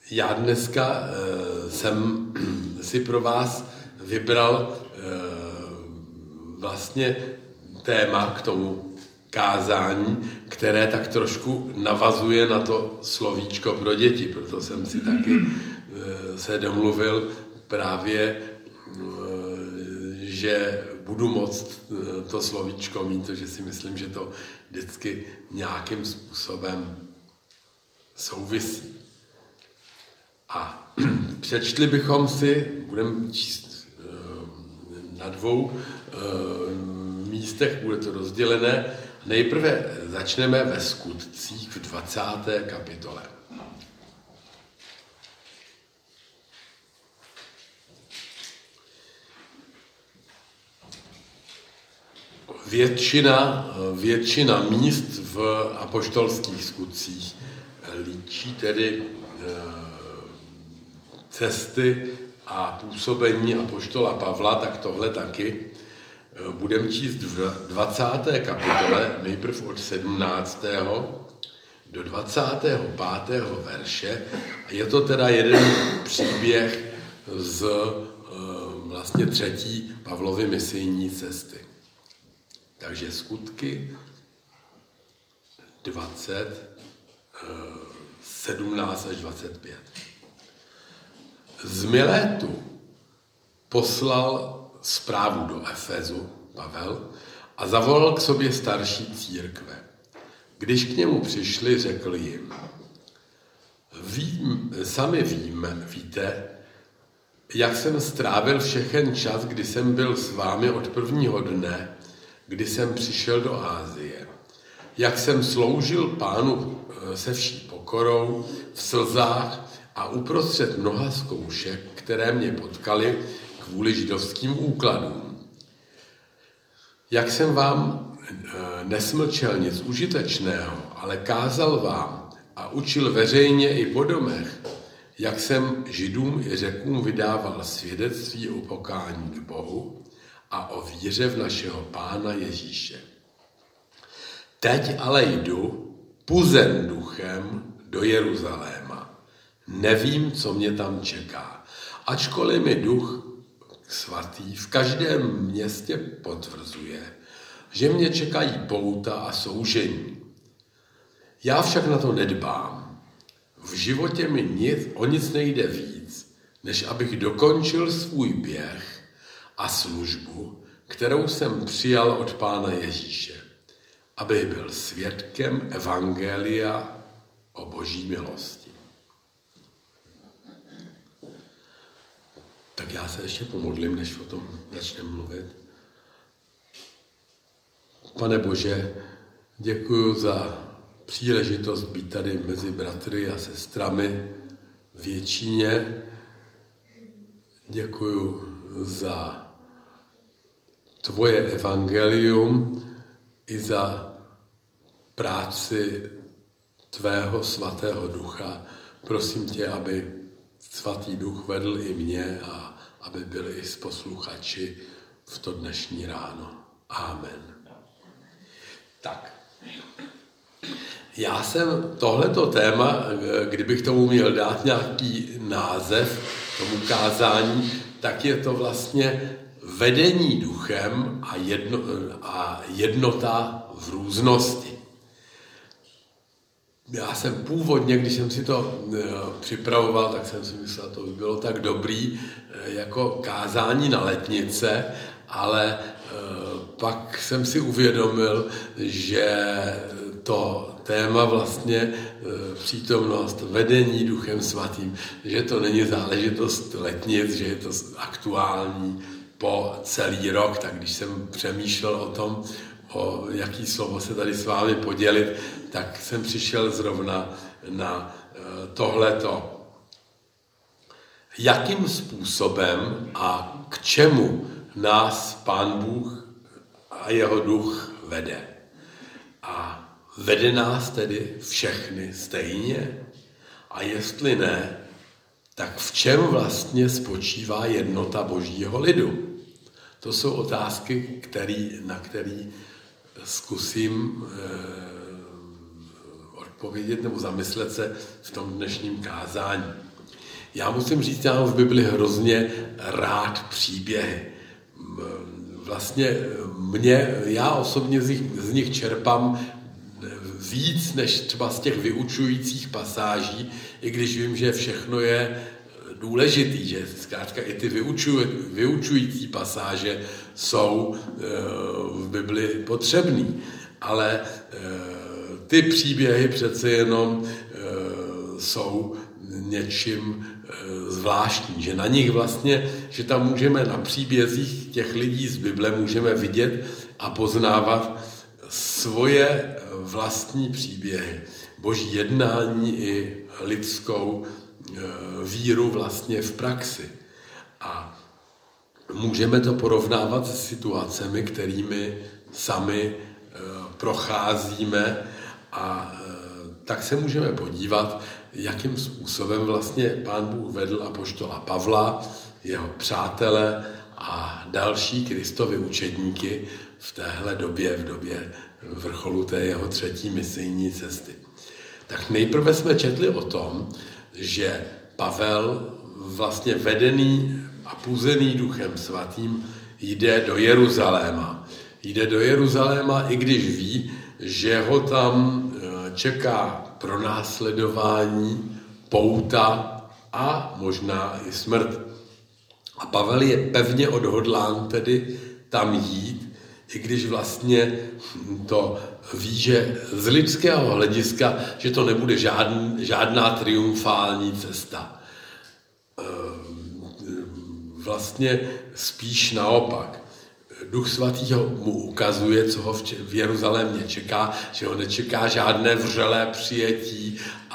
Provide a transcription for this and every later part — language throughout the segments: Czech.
Já dneska jsem si pro vás vybral vlastně téma k tomu kázání, které tak trošku navazuje na to slovíčko pro děti. Proto jsem si taky se domluvil právě, že budu moct to slovíčko mít, protože si myslím, že to vždycky nějakým způsobem souvisí. A přečtli bychom si, budeme číst na dvou místech, bude to rozdělené. Nejprve začneme ve Skutcích v 20. kapitole. Většina míst v apoštolských skutcích líčí tedy cesty a působení apoštola Pavla, tak tohle taky. Budeme číst v 20. kapitole, nejprv od 17. do 25. verše. Je to teda jeden příběh z vlastně 3. Pavlovy misijní cesty. Takže Skutky 20, 17 až 25. Z Milétu poslal zprávu do Efezu Pavel a zavolal k sobě starší církve. Když k němu přišli, řekl jim: víte, jak jsem strávil všechen čas, kdy jsem byl s vámi od prvního dne, kdy jsem přišel do Asie. Jak jsem sloužil Pánu se vší pokorou, v slzách a uprostřed mnoha zkoušek, které mě potkaly kvůli židovským úkladům. Jak jsem vám nesmlčel nic užitečného, ale kázal vám a učil veřejně i po domech, jak jsem Židům i Řekům vydával svědectví o pokání k Bohu a o víře v našeho Pána Ježíše. Teď ale jdu puzen duchem do Jeruzaléma. Nevím, co mě tam čeká. Ačkoliv mi Duch Svatý v každém městě potvrzuje, že mě čekají pouta a soužení. Já však na to nedbám. V životě mi o nic nejde víc, než abych dokončil svůj běh a službu, kterou jsem přijal od Pána Ježíše, aby byl svědkem evangelia o Boží milosti. Tak já se ještě pomodlím, než o tom začneme mluvit. Pane Bože, děkuji za příležitost být tady mezi bratry a sestrami v Děčíně. Děkuji za tvoje evangelium i za práci tvého svatého ducha. Prosím tě, aby svatý duch vedl i mě a aby byli i s posluchači v to dnešní ráno. Amen. Tak. Já jsem tohleto téma, kdybych tomu měl dát nějaký název tomu kázání, tak je to vlastně vedení duchem a jednota v různosti. Já jsem původně, když jsem si to připravoval, tak jsem si myslel, že to by bylo tak dobrý jako kázání na letnice, ale pak jsem si uvědomil, že to téma vlastně přítomnost, vedení Duchem Svatým, že to není záležitost letnic, že je to aktuální po celý rok. Tak když jsem přemýšlel o tom, o jaký slovo se tady s vámi podělit, tak jsem přišel zrovna na tohleto. Jakým způsobem a k čemu nás Pán Bůh a jeho duch vede? A vede nás tedy všechny stejně? A jestli ne, tak v čem vlastně spočívá jednota Božího lidu? To jsou otázky, na které zkusím odpovědět nebo zamyslet se v tom dnešním kázání. Já musím říct, já mám v Bibli hrozně rád příběhy. Vlastně já osobně z nich čerpám víc než třeba z těch vyučujících pasáží, i když vím, že všechno je důležitý, že zkrátka i ty vyučující pasáže jsou v Bibli potřebný. Ale ty příběhy přece jenom jsou něčím zvláštní, že na nich vlastně, že tam můžeme na příbězích těch lidí z Bible můžeme vidět a poznávat svoje vlastní příběhy, boží jednání i lidskou víru vlastně v praxi. A můžeme to porovnávat s situacemi, kterými sami procházíme a tak se můžeme podívat, jakým způsobem vlastně Pán Bůh vedl apoštola Pavla, jeho přátele a další Kristovi učedníky v téhle době, v době vrcholu té jeho 3. misijní cesty. Tak nejprve jsme četli o tom, že Pavel vlastně vedený a puzený Duchem Svatým jde do Jeruzaléma. Jde do Jeruzaléma, i když ví, že ho tam čeká pronásledování, pouta a možná i smrt. A Pavel je pevně odhodlán tedy tam jít, i když vlastně to ví, že z lidského hlediska, že to nebude žádná triumfální cesta. Vlastně spíš naopak. Duch Svatý mu ukazuje, co ho v Jeruzalémě čeká, že ho nečeká žádné vřelé přijetí,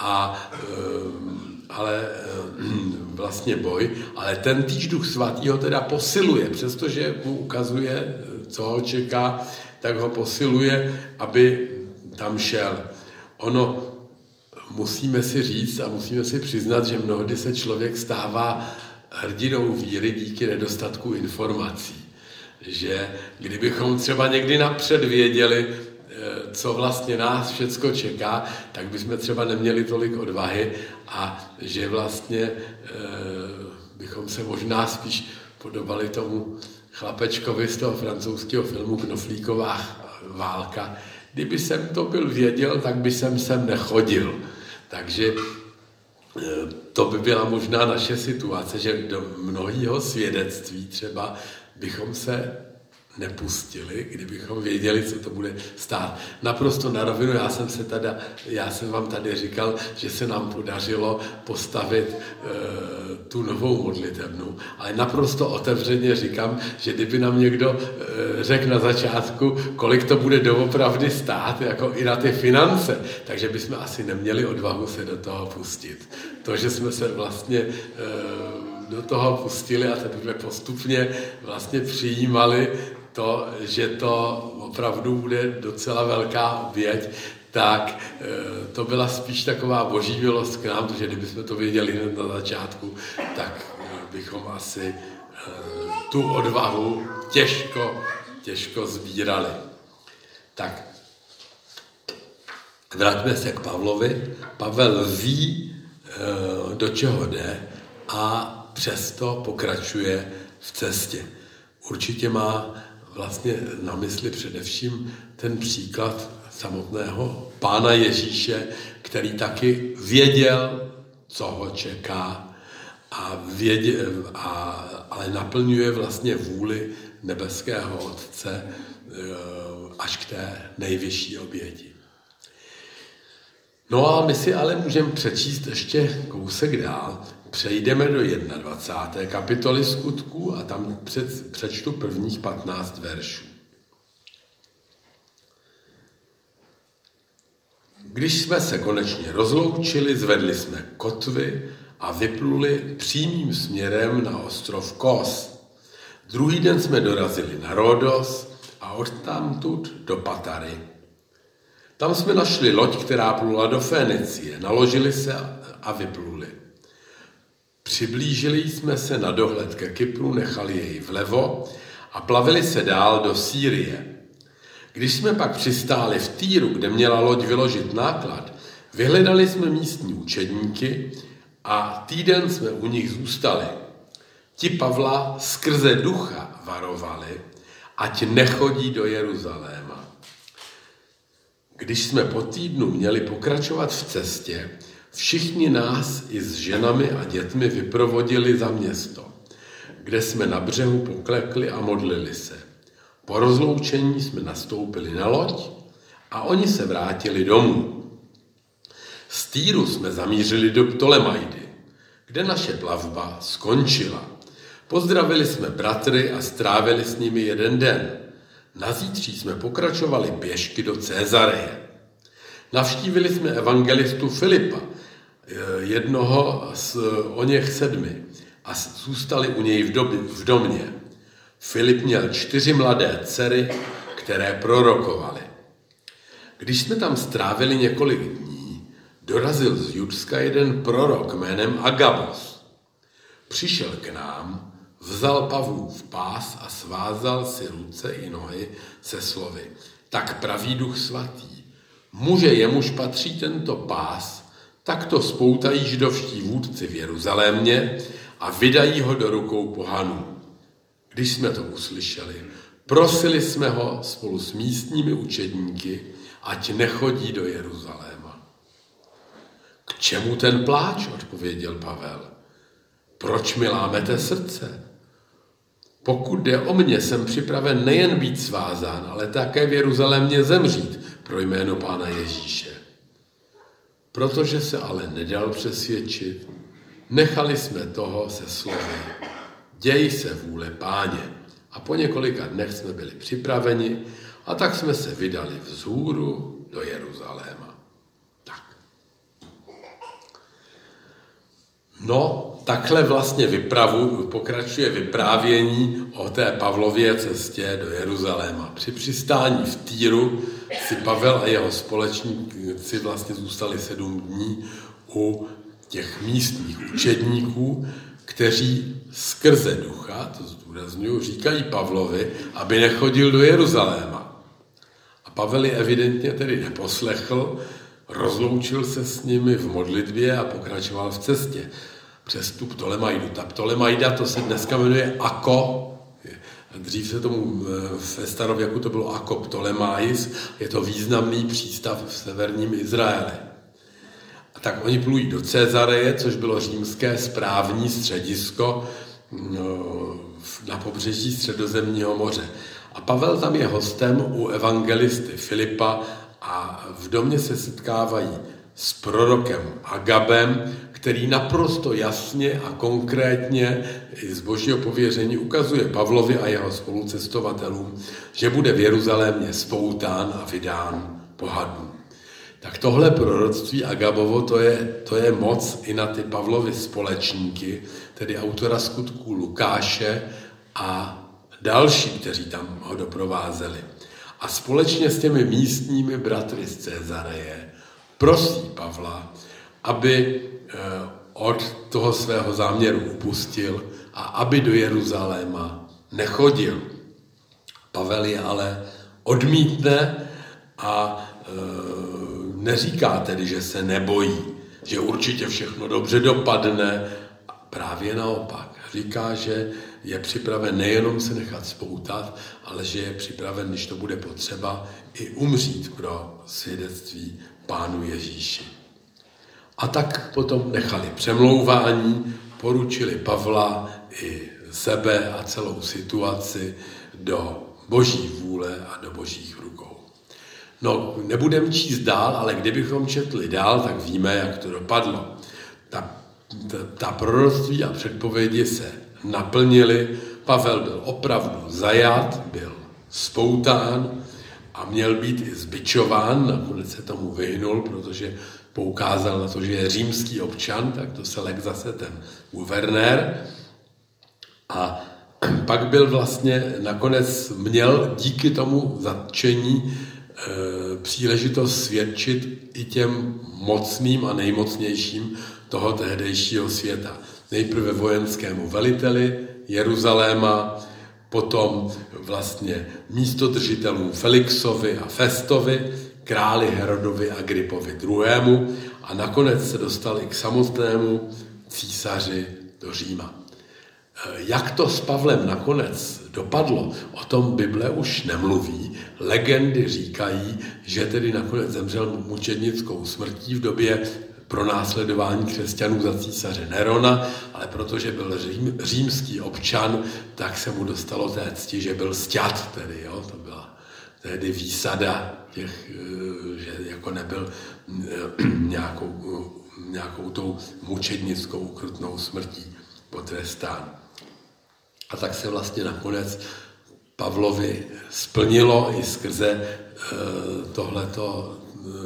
ale vlastně boj. Ale ten týž Duch Svatý ho teda posiluje, přestože mu ukazuje, co ho čeká, tak ho posiluje, aby tam šel. Ono, musíme si říct a musíme si přiznat, že mnohdy se člověk stává hrdinou víry díky nedostatku informací. Že kdybychom třeba někdy napřed věděli, co vlastně nás všecko čeká, tak bychom třeba neměli tolik odvahy a že vlastně bychom se možná spíš podobali tomu chlapečkovi z toho francouzského filmu Knoflíková válka. Kdyby jsem to byl věděl, tak by jsem sem nechodil. Takže to by byla možná naše situace, že do mnohého svědectví třeba bychom se nepustili, kdybychom věděli, co to bude stát. Naprosto na rovinu, já jsem vám tady říkal, že se nám podařilo postavit tu novou modlitebnu, ale naprosto otevřeně říkám, že kdyby nám někdo řekl na začátku, kolik to bude doopravdy stát, jako i na ty finance, takže bychom asi neměli odvahu se do toho pustit. To, že jsme se vlastně do toho pustili a teprve postupně vlastně přijímali to, že to opravdu bude docela velká oběť, tak to byla spíš taková boží milost k nám, protože kdybychom to věděli hned na začátku, tak bychom asi tu odvahu těžko sbírali. Tak, vraťme se k Pavlovi. Pavel ví, do čeho jde a přesto pokračuje v cestě. Určitě má vlastně na mysli především ten příklad samotného Pána Ježíše, který taky věděl, co ho čeká, ale naplňuje vlastně vůli nebeského Otce až k té nejvyšší oběti. No a my si ale můžeme přečíst ještě kousek dál. Přejdeme do 21. kapitoly Skutků a tam přečtu prvních 15 veršů. Když jsme se konečně rozloučili, zvedli jsme kotvy a vypluli přímým směrem na ostrov Kos. Druhý den jsme dorazili na Ródos a odtamtud do Patary. Tam jsme našli loď, která plula do Fénicie. Naložili se a vypluli. Přiblížili jsme se na dohled ke Kypru, nechali jej vlevo a plavili se dál do Sýrie. Když jsme pak přistáli v Týru, kde měla loď vyložit náklad, vyhledali jsme místní učedníky a týden jsme u nich zůstali. Ti Pavla skrze ducha varovali, ať nechodí do Jeruzaléma. Když jsme po týdnu měli pokračovat v cestě, všichni nás i s ženami a dětmi vyprovodili za město, kde jsme na břehu poklekli a modlili se. Po rozloučení jsme nastoupili na loď a oni se vrátili domů. Z Týru jsme zamířili do Ptolemaidy, kde naše plavba skončila. Pozdravili jsme bratry a strávili s nimi jeden den. Nazítří jsme pokračovali pěšky do Cezareje. Navštívili jsme evangelistu Filipa, jednoho z oněch 7, a zůstali u něj v domě. Filip měl 4 mladé dcery, které prorokovaly. Když jsme tam strávili několik dní, dorazil z Judska jeden prorok jménem Agabos. Přišel k nám, vzal Pavlův pás a svázal si ruce i nohy se slovy: tak praví Duch Svatý, muže jemuž patří tento pás, tak to spoutají židovští vůdci v Jeruzalémě a vydají ho do rukou pohanů. Když jsme to uslyšeli, prosili jsme ho spolu s místními učedníky, ať nechodí do Jeruzaléma. K čemu ten pláč, odpověděl Pavel. Proč mi lámete srdce? Pokud jde o mě, jsem připraven nejen být svázán, ale také v Jeruzalémě zemřít pro jméno Pána Ježíše. Protože se ale nedal přesvědčit, nechali jsme toho se slovy: děj se vůle Páně. A po několika dnech jsme byli připraveni a tak jsme se vydali vzhůru do Jeruzaléma. Tak. No, takhle vlastně pokračuje vyprávění o té Pavlově cestě do Jeruzaléma. Při přistání v Týru si Pavel a jeho společníci vlastně zůstali 7 dní u těch místních učedníků, kteří skrze ducha, to zdůrazňuji, říkají Pavlovi, aby nechodil do Jeruzaléma. A Pavel je evidentně tedy neposlechl, rozloučil se s nimi v modlitbě a pokračoval v cestě přes tu Ptolemaidu. Ta Ptolemaida, to se dneska jmenuje Akko, dřív se tomu ve starověku to bylo Akko Ptolemais, je to významný přístav v severním Izraeli. A tak oni plují do Cezareje, což bylo římské správní středisko na pobřeží Středozemního moře. A Pavel tam je hostem u evangelisty Filipa a v domě se setkávají s prorokem Agabem, který naprosto jasně a konkrétně i z božího pověření ukazuje Pavlovi a jeho spolucestovatelům, že bude v Jeruzalémě spoután a vydán pohanům. Tak tohle proroctví Agabovo, to je moc i na ty Pavlovy společníky, tedy autora skutků Lukáše a další, kteří tam ho doprovázeli. A společně s těmi místními bratry z Cezareje prosí Pavla, aby od toho svého záměru upustil a aby do Jeruzaléma nechodil. Pavel je ale odmítne a neříká tedy, že se nebojí, že určitě všechno dobře dopadne. Právě naopak. Říká, že je připraven nejenom se nechat spoutat, ale že je připraven, když to bude potřeba, i umřít pro svědectví Pánu Ježíši. A tak potom nechali přemlouvání, poručili Pavla i sebe a celou situaci do boží vůle a do božích rukou. No, nebudeme číst dál, ale kdybychom četli dál, tak víme, jak to dopadlo. Ta proroctví a předpovědi se naplnily, Pavel byl opravdu zajat, byl spoután a měl být i zbičován, nakonec se tomu vyhnul, protože poukázal na to, že je římský občan, tak to se lek zase ten guvernér. A pak byl vlastně, nakonec měl díky tomu zatčení příležitost svědčit i těm mocným a nejmocnějším toho tehdejšího světa. Nejprve vojenskému veliteli Jeruzaléma, potom vlastně místodržitelům Felixovi a Festovi, králi Herodovi Agripovi II. A nakonec se dostal i k samotnému císaři do Říma. Jak to s Pavlem nakonec dopadlo, o tom Bible už nemluví. Legendy říkají, že tedy nakonec zemřel mučednickou smrtí v době pronásledování křesťanů za císaře Nerona, ale protože byl římský občan, tak se mu dostalo té cti, že byl sťat tedy, jo? To byla tehdy výsada těch, že jako nebyl nějakou tou mučednickou ukrutnou smrtí potrestán. A tak se vlastně nakonec Pavlovi splnilo i skrze tohleto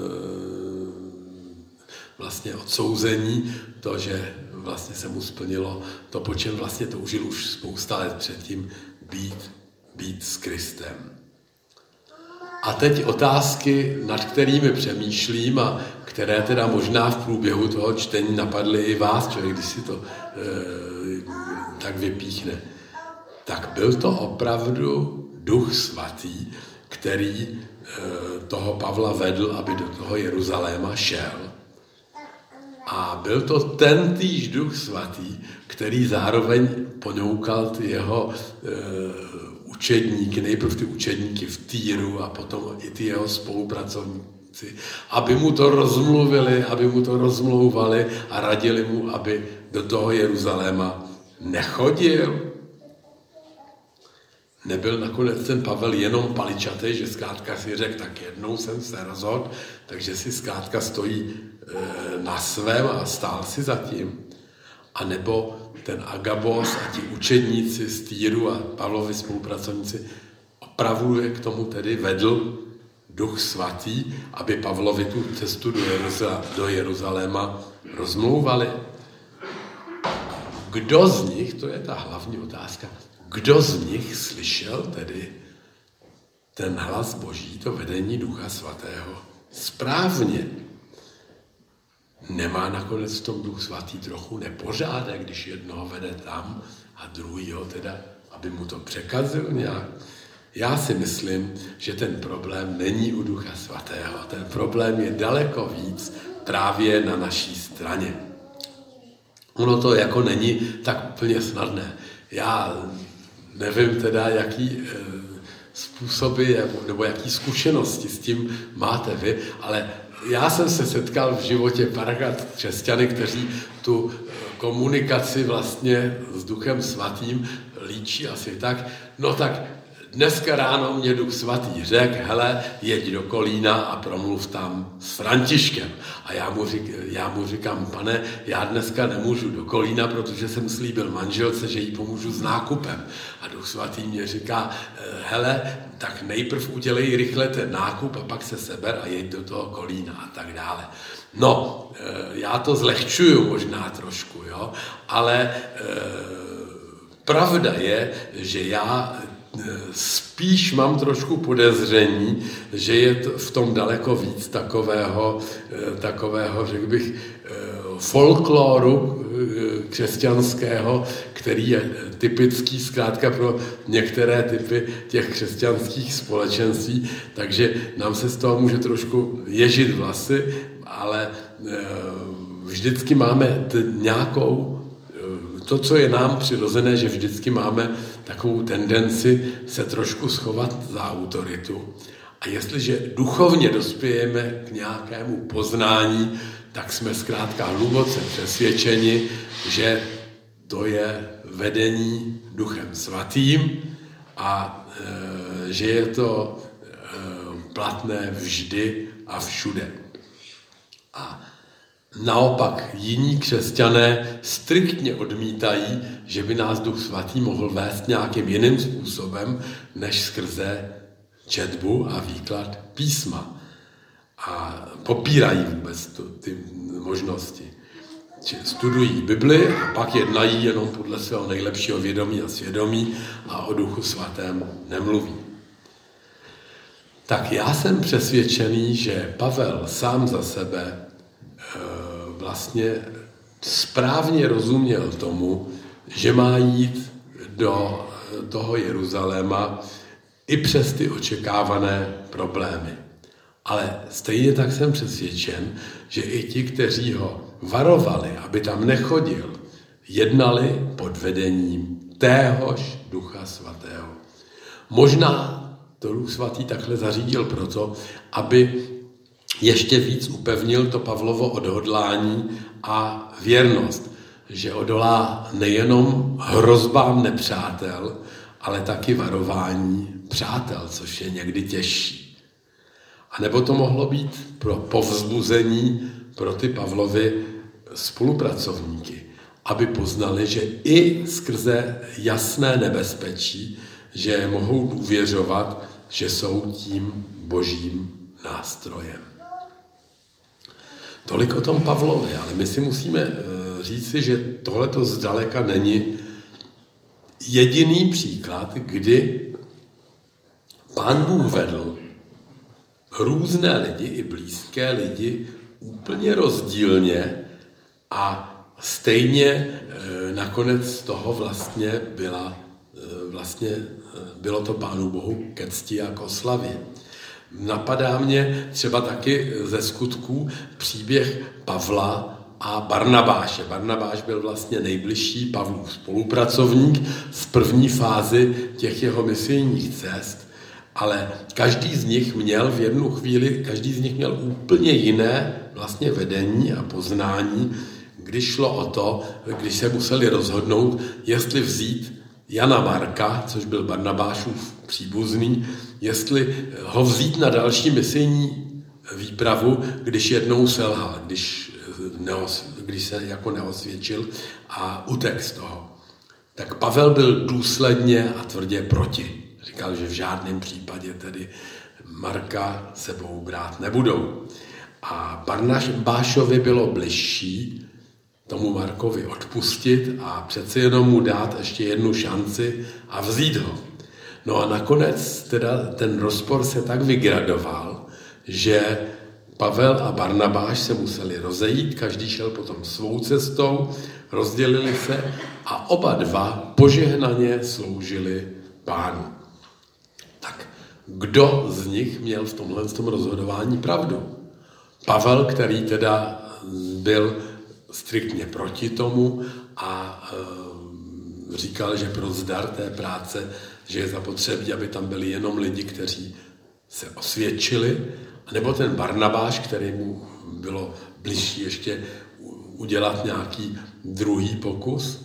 vlastně odsouzení, to, že vlastně se mu splnilo to, po čem vlastně toužil už spousta let předtím být s Kristem. A teď otázky, nad kterými přemýšlím a které teda možná v průběhu toho čtení napadly i vás, člověk, když si to tak vypíchne. Tak byl to opravdu Duch Svatý, který toho Pavla vedl, aby do toho Jeruzaléma šel. A byl to tentýž Duch Svatý, který zároveň ponoukal ty jeho učedníky, nejprve ty učedníky v Týru a potom i ty jeho spolupracovníci, aby mu to rozmluvili, aby mu to rozmlouvali a radili mu, aby do toho Jeruzaléma nechodil. Nebyl nakonec ten Pavel jenom paličatý, že zkrátka si řekl, tak jednou jsem se rozhodl, takže si zkrátka stojí na svém a stál si za tím. A nebo ten Agabos a ti učedníci z Týru a Pavlovi spolupracovníci opravdu je k tomu tedy vedl Duch Svatý, aby Pavlovi tu cestu do Jeruzaléma rozmlouvali. Kdo z nich, to je ta hlavní otázka, kdo z nich slyšel tedy ten hlas Boží, to vedení Ducha Svatého správně? Nemá nakonec v tom Duch Svatý trochu nepořádek, když jednoho vede tam a druhýho teda, aby mu to překazil nějak? Já si myslím, že ten problém není u Ducha Svatého. Ten problém je daleko víc právě na naší straně. Ono to jako není tak úplně snadné. Já nevím teda, jaký způsoby nebo jaký zkušenosti s tím máte vy, ale já jsem se setkal v životě párkrát křesťany, kteří tu komunikaci vlastně s Duchem Svatým líčí asi tak, no tak dneska ráno mě Duch Svatý řekl, hele, jeď do Kolína a promluv tam s Františkem. A já mu říkám, pane, já dneska nemůžu do Kolína, protože jsem slíbil manželce, že jí pomůžu s nákupem. A Duch Svatý mě říká, hele, tak nejprv udělej rychle ten nákup a pak se seber a jeď do toho Kolína a tak dále. No, já to zlehčuju možná trošku, jo, ale pravda je, že já spíš mám trošku podezření, že je v tom daleko víc takového, řekl bych, folkloru křesťanského, který je typický zkrátka pro některé typy těch křesťanských společenství, takže nám se z toho může trošku ježit vlasy, ale vždycky máme nějakou to, co je nám přirozené, že vždycky máme takovou tendenci se trošku schovat za autoritu. A jestliže duchovně dospějeme k nějakému poznání, tak jsme zkrátka hluboce přesvědčeni, že to je vedení Duchem Svatým a že je to platné vždy a všude. A naopak jiní křesťané striktně odmítají, že by nás Duch Svatý mohl vést nějakým jiným způsobem, než skrze četbu a výklad písma. A popírají vůbec ty možnosti. Studují Bibli a pak jednají jenom podle svého nejlepšího vědomí a svědomí a o Duchu Svatém nemluví. Tak já jsem přesvědčený, že Pavel sám za sebe vlastně správně rozuměl tomu, že má jít do toho Jeruzaléma i přes ty očekávané problémy. Ale stejně tak jsem přesvědčen, že i ti, kteří ho varovali, aby tam nechodil, jednali pod vedením téhož Ducha Svatého. Možná to Duch Svatý takhle zařídil proto, aby ještě víc upevnil to Pavlovo odhodlání a věrnost, že odolá nejenom hrozbám nepřátel, ale taky varování přátel, což je někdy těžší. A nebo to mohlo být pro povzbuzení pro ty Pavlovy spolupracovníky, aby poznali, že i skrze jasné nebezpečí, že mohou důvěřovat, že jsou tím božím nástrojem. Tolik o tom Pavlovi, ale my si musíme říci, že tohleto zdaleka není jediný příklad, kdy Pán Bůh vedl různé lidi i blízké lidi úplně rozdílně a stejně nakonec z toho bylo to Pánu Bohu ke cti a k oslavě. Napadá mě třeba taky ze skutků příběh Pavla a Barnabáše. Barnabáš byl vlastně nejbližší Pavlův spolupracovník v první fázi těch jeho misijních cest, ale každý z nich měl v jednu chvíli, úplně jiné vlastně vedení a poznání, když šlo o to, když se museli rozhodnout, jestli vzít Jana Marka, což byl Barnabášův příbuzný, jestli ho vzít na další misijní výpravu, když jednou selhal, když se jako neosvědčil a utek z toho. Tak Pavel byl důsledně a tvrdě proti. Říkal, že v žádném případě tedy Marka sebou brát nebudou. A Barnabášovi bylo bližší tomu Markovi odpustit a přece jenom mu dát ještě jednu šanci a vzít ho. No a nakonec teda ten rozpor se tak vygradoval, že Pavel a Barnabáš se museli rozejít, každý šel potom svou cestou, rozdělili se a oba dva požehnaně sloužili Pánu. Tak kdo z nich měl v tomhle rozhodování pravdu? Pavel, který teda byl striktně proti tomu a říkal, že pro zdar té práce, že je zapotřebí, aby tam byli jenom lidi, kteří se osvědčili, nebo ten Barnabáš, který mu bylo bližší ještě udělat nějaký druhý pokus.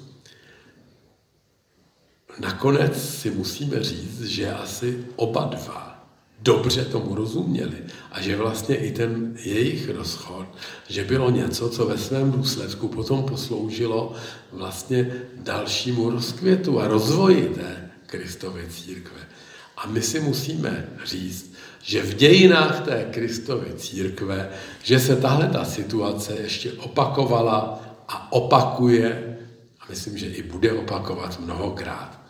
Nakonec si musíme říct, že asi oba dva dobře tomu rozuměli a že vlastně i ten jejich rozchod, že bylo něco, co ve svém důsledku potom posloužilo vlastně dalšímu rozkvětu a rozvoji té Kristovy církve. A my si musíme říct, že v dějinách té Kristovy církve, že se tahle ta situace ještě opakovala a opakuje a myslím, že i bude opakovat mnohokrát.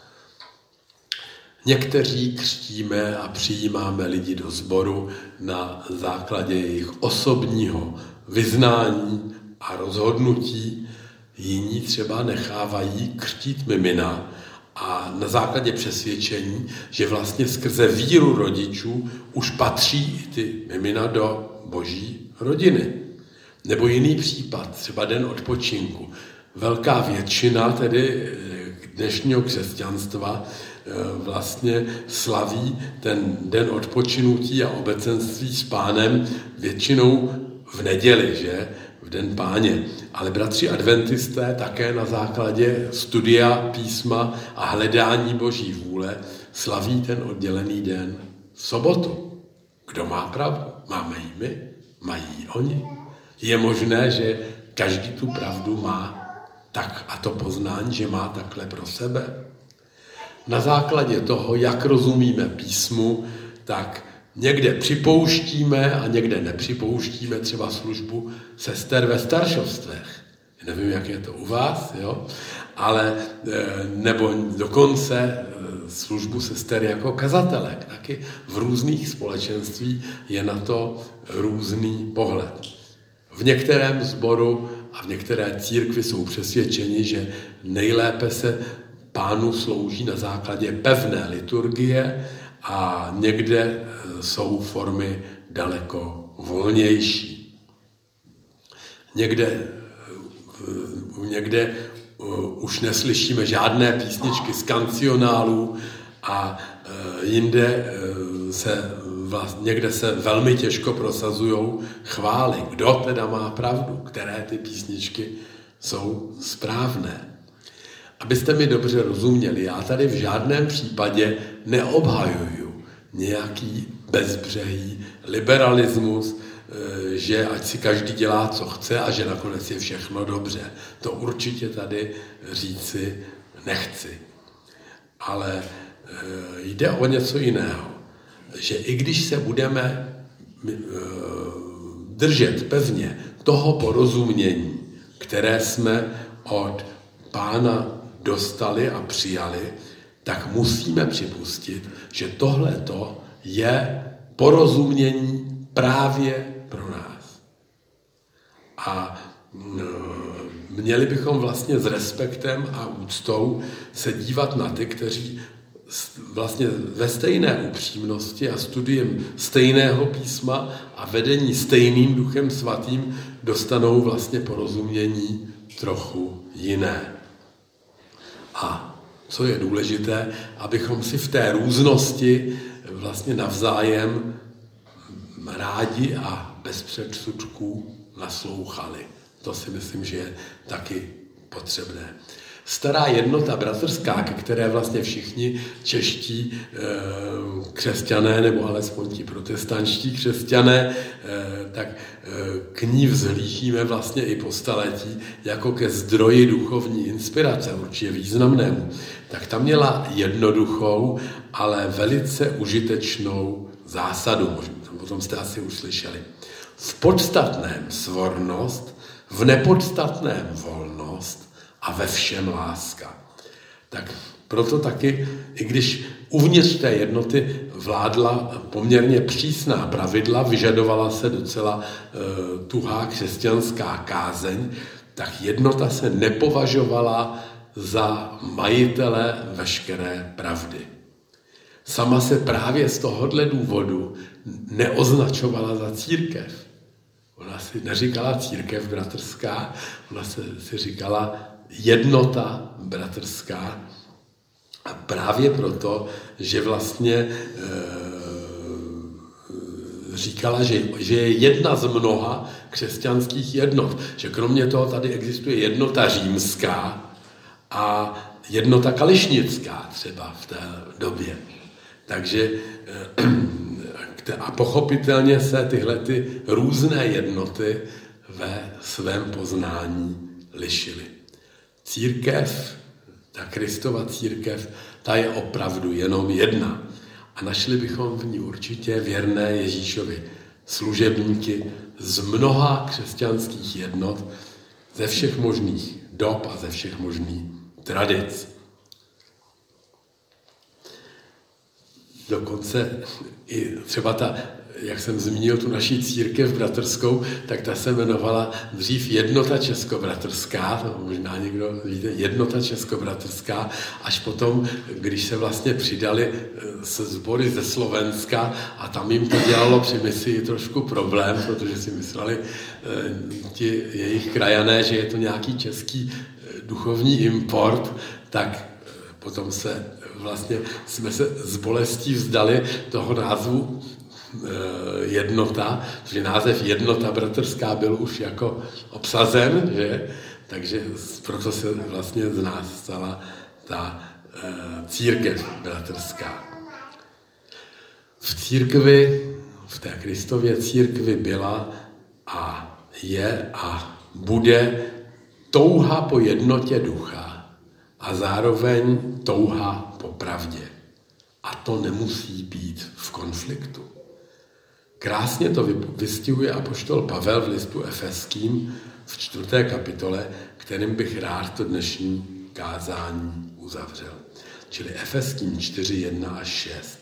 Někteří křtíme a přijímáme lidi do sboru na základě jejich osobního vyznání a rozhodnutí, jiní třeba nechávají křtít mimina a na základě přesvědčení, že vlastně skrze víru rodičů už patří i ty mimina do boží rodiny. Nebo jiný případ, třeba den odpočinku. Velká většina tedy dnešního křesťanstva vlastně slaví ten den odpočinutí a obecenství s Pánem většinou v neděli, že? V den Páně. Ale bratři adventisté také na základě studia písma a hledání boží vůle slaví ten oddělený den v sobotu. Kdo má pravdu? Máme ji my? Mají oni? Je možné, že každý tu pravdu má tak a to poznání, že má takhle pro sebe? Na základě toho, jak rozumíme písmu, tak někde připouštíme a někde nepřipouštíme třeba službu sester ve staršovstvech. Nevím, jak je to u vás, jo? Ale nebo dokonce službu sester jako kazatelek. Taky v různých společenství je na to různý pohled. V některém sboru a v některé církvi jsou přesvědčeni, že nejlépe se Pánu slouží na základě pevné liturgie a někde jsou formy daleko volnější. Někde už neslyšíme žádné písničky z kancionálů a jinde někde se velmi těžko prosazujou chvály. Kdo teda má pravdu? Které ty písničky jsou správné? Abyste mi dobře rozuměli, já tady v žádném případě neobhajuju nějaký bezbřehý liberalismus, že ať si každý dělá, co chce a že nakonec je všechno dobře. To určitě tady říci nechci. Ale jde o něco jiného. Že i když se budeme držet pevně toho porozumění, které jsme od Pána dostali a přijali, tak musíme připustit, že tohleto je porozumění právě pro nás. A měli bychom vlastně s respektem a úctou se dívat na ty, kteří vlastně ve stejné upřímnosti a studiem stejného písma a vedení stejným Duchem Svatým dostanou vlastně porozumění trochu jiné. A co je důležité, abychom si v té různosti vlastně navzájem rádi a bez předsudků naslouchali. To si myslím, že je taky potřebné. Stará jednota bratrská, ke které vlastně všichni čeští křesťané, nebo alespoň ti protestančtí křesťané, tak k ní vzhlížíme vlastně i po staletí jako ke zdroji duchovní inspirace, určitě významnému. Tak ta měla jednoduchou, ale velice užitečnou zásadu, o tom jste asi už slyšeli. V podstatném svornost, v nepodstatném volnost a ve všem láska. Tak proto taky, i když uvnitř té jednoty vládla poměrně přísná pravidla, vyžadovala se docela tuhá křesťanská kázeň, tak jednota se nepovažovala za majitele veškeré pravdy. Sama se právě z tohohle důvodu neoznačovala za církev. Ona si neříkala církev bratrská, ona si říkala jednota bratrská. A právě proto, že vlastně říkala, že je jedna z mnoha křesťanských jednot. Že kromě toho tady existuje jednota římská a jednota kališnická třeba v té době. Takže a pochopitelně se tyhle ty různé jednoty ve svém poznání lišily. Církev, ta Kristova církev, ta je opravdu jenom jedna. A našli bychom v ní určitě věrné Ježíšovi služebníky z mnoha křesťanských jednot, ze všech možných dob a ze všech možných tradic. Dokonce i třeba jak jsem zmínil tu naší církev bratrskou, tak ta se jmenovala dřív Jednota českobratrská, to možná někdo víte, Jednota českobratrská, až potom, když se vlastně přidali se sbory ze Slovenska a tam jim to dělalo při misii trošku problém, protože si mysleli ti jejich krajané, že je to nějaký český duchovní import, tak potom jsme se s bolestí vzdali toho názvu jednota, že název Jednota bratrská byl už jako obsazen, že? Takže proto se vlastně z nás stala ta církev bratrská. V té Kristově církvi byla a je a bude touha po jednotě ducha a zároveň touha po pravdě. A to nemusí být v konfliktu. Krásně to vystihuje apoštol Pavel v listu Efeským v 4. kapitole, kterým bych rád to dnešní kázání uzavřel. Čili Efeským 4, 1 až 6.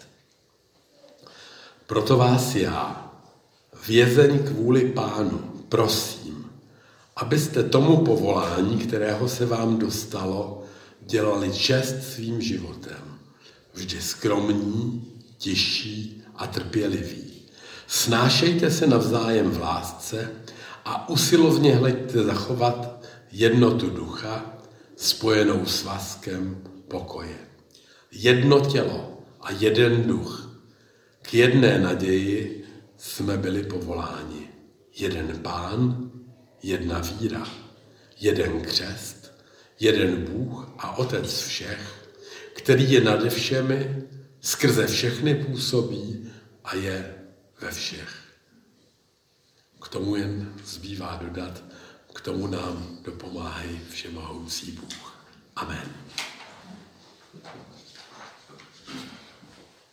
Proto vás já, vězeň kvůli Pánu, prosím, abyste tomu povolání, kterého se vám dostalo, dělali čest svým životem. Vždy skromní, tiší a trpěliví. Snášejte se navzájem v lásce a usilovně hleďte zachovat jednotu ducha spojenou svazkem pokoje. Jedno tělo a jeden duch. K jedné naději jsme byli povoláni. Jeden Pán, jedna víra, jeden křest, jeden Bůh a Otec všech, který je nade všemi, skrze všechny působí a je ve všech. K tomu jen zbývá dodat, k tomu nám dopomáhají všemohoucí Bůh. Amen.